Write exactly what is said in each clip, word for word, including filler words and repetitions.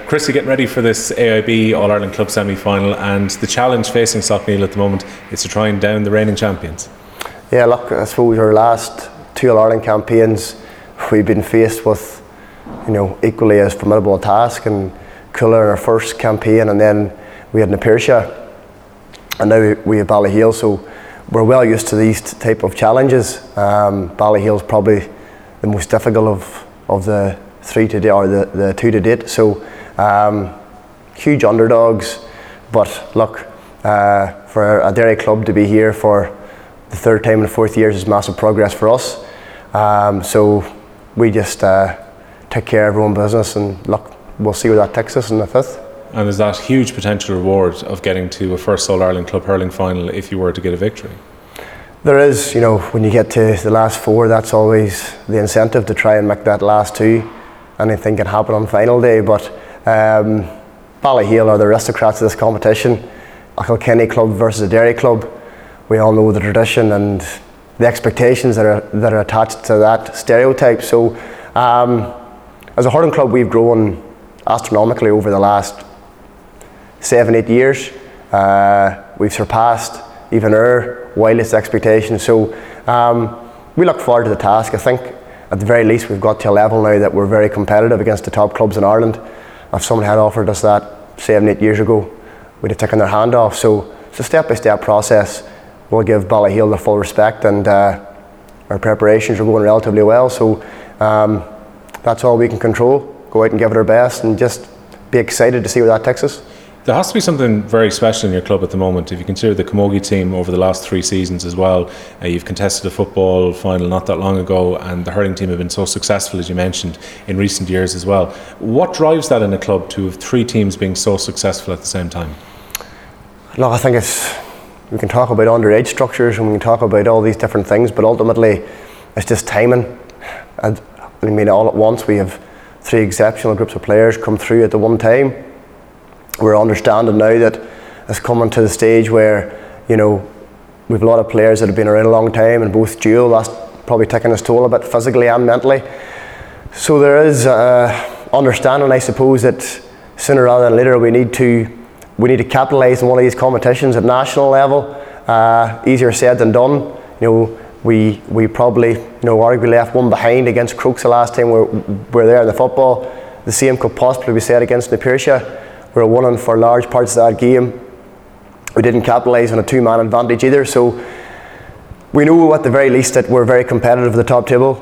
Chris, you're getting ready for this A I B All-Ireland Club semi-final, and the challenge facing Slaughtneil at the moment is to try and down the reigning champions. Yeah, look, I suppose our last two All-Ireland campaigns, we've been faced with, you know, equally as formidable a task, and Cuala in our first campaign, and then we had Na Piarsaigh, and now we have Ballyhale, so we're well used to these type of challenges. Um, Ballyhale's probably the most difficult of, of the three to date, or the, the two to date, so um, huge underdogs, but look, uh, for a Derry club to be here for the third time in the fourth years is massive progress for us. Um, so we just uh, take care of our own business, and look, we'll see where that takes us in the fifth. And there's that huge potential reward of getting to a first All-Ireland Club hurling final if you were to get a victory. There is, you know, when you get to the last four, that's always the incentive to try and make that last two. Anything can happen on final day, but um, Ballyhale are the aristocrats of this competition. A Kilkenny club versus a Derry club. We all know the tradition and the expectations that are that are attached to that stereotype. So, um, as a hurling club, we've grown astronomically over the last seven, eight years. Uh, we've surpassed even our wildest expectations. So, um, we look forward to the task. I think at the very least we've got to a level now that we're very competitive against the top clubs in Ireland. If someone had offered us that seven, eight years ago, we'd have taken their hand off. So it's a step-by-step process. We'll give Ballyhale the full respect, and uh, our preparations are going relatively well. So um, that's all we can control. Go out and give it our best, and just be excited to see where that takes us. There has to be something very special in your club at the moment. If you consider the Camogie team over the last three seasons as well, uh, you've contested a football final not that long ago, and the hurling team have been so successful, as you mentioned, in recent years as well. What drives that in a club to have three teams being so successful at the same time? Look, I think it's, we can talk about underage structures and we can talk about all these different things, but ultimately it's just timing. And I mean, all at once we have three exceptional groups of players come through at the one time. We're understanding now that it's coming to the stage where, you know, we've a lot of players that have been around a long time, and both dual, that's probably taking its toll a bit physically and mentally. So there is uh, understanding, I suppose, that sooner rather than later we need to we need to capitalise on one of these competitions at national level. Uh, easier said than done. You know, we we probably, you know, arguably left one behind against Crokes the last time we were, we were there in the football. The same could possibly be said against Na Piarsaigh. We were winning for large parts of that game. We didn't capitalise on a two-man advantage either. So we know at the very least that we're very competitive at the top table.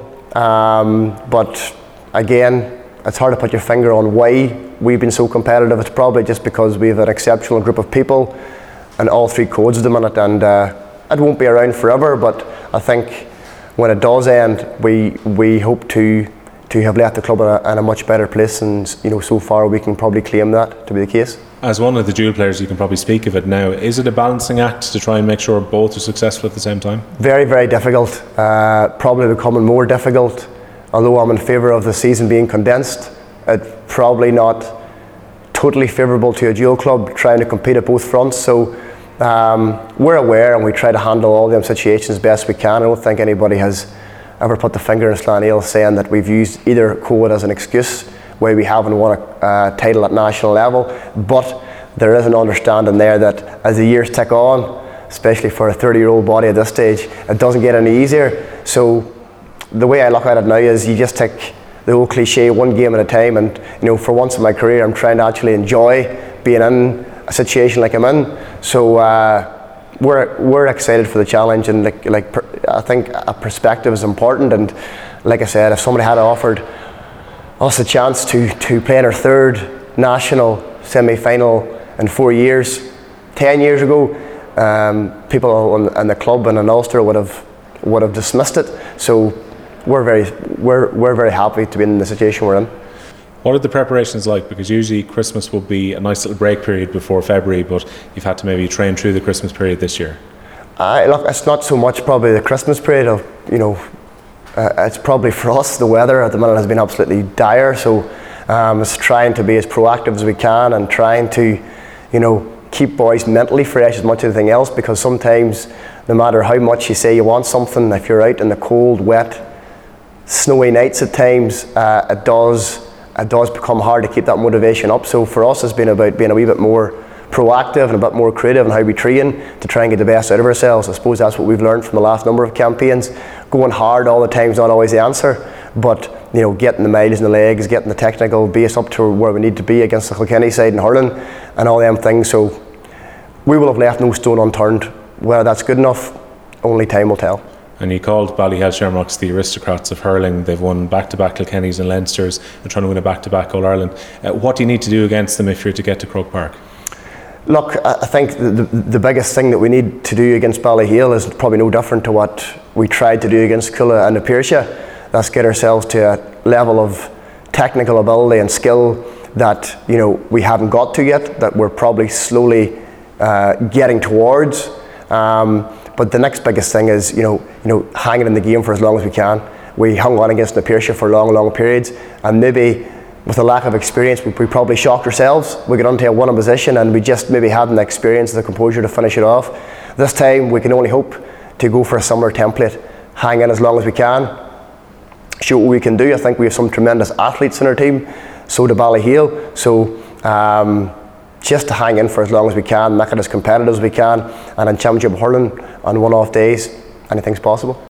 Um, but again, it's hard to put your finger on why we've been so competitive. It's probably just because we have an exceptional group of people and all three codes at the minute, and uh, it won't be around forever. But I think when it does end, we we hope to. to have left the club in a, in a much better place, and you know, so far we can probably claim that to be the case. As one of the dual players, you can probably speak of it now. Is it a balancing act to try and make sure both are successful at the same time? Very, very difficult. Uh, probably becoming more difficult. Although I'm in favour of the season being condensed, it's probably not totally favourable to a dual club trying to compete at both fronts. So um, we're aware, and we try to handle all them situations as best we can. I don't think anybody has ever put the finger in Slaughtneil saying that we've used either code as an excuse why we haven't won a uh, title at national level, but there is an understanding there that as the years tick on, especially for a thirty year old body at this stage, it doesn't get any easier. So the way I look at it now is you just take the old cliche, one game at a time, and you know, for once in my career I'm trying to actually enjoy being in a situation like I'm in. So uh, We're we're excited for the challenge, and like like per, I think a perspective is important. And like I said, if somebody had offered us a chance to to play in our third national semi-final in four years, ten years ago, um, people in, in the club and in Ulster would have would have dismissed it. So we're very we're we're very happy to be in the situation we're in. What are the preparations like? Because usually Christmas will be a nice little break period before February, but you've had to maybe train through the Christmas period this year. Uh, look, it's not so much probably the Christmas period of, you know, uh, it's probably for us, the weather at the minute has been absolutely dire, so um, it's trying to be as proactive as we can and trying to, you know, keep boys mentally fresh as much as anything else, because sometimes no matter how much you say you want something, if you're out in the cold, wet, snowy nights at times, uh, it does it does become hard to keep that motivation up. So for us, it's been about being a wee bit more proactive and a bit more creative in how we train to try and get the best out of ourselves. I suppose that's what we've learned from the last number of campaigns. Going hard all the time is not always the answer, but you know, getting the miles in the legs, getting the technical base up to where we need to be against the Kilkenny side in hurling and all them things. So we will have left no stone unturned. Whether that's good enough, only time will tell. And you called Ballyhale Shamrocks the aristocrats of hurling. They've won back-to-back Kilkennys and Leinsters and trying to win a back-to-back All-Ireland. Uh, what do you need to do against them if you're to get to Croke Park? Look, I think the, the, the biggest thing that we need to do against Ballyhale is probably no different to what we tried to do against Culla and Apersha. That's get ourselves to a level of technical ability and skill that, you know, we haven't got to yet, that we're probably slowly uh, getting towards. Um, but the next biggest thing is, you know, you know, hanging in the game for as long as we can. We hung on against Apersha for long, long periods, and maybe with a lack of experience, we, we probably shocked ourselves. We got onto a winning position, and we just maybe hadn't the experience, the composure to finish it off. This time, we can only hope to go for a similar template, hang in as long as we can, show what we can do. I think we have some tremendous athletes in our team, so do Ballyhale. So um, just to hang in for as long as we can, make it as competitive as we can, and in championship hurling on one-off days, anything's possible.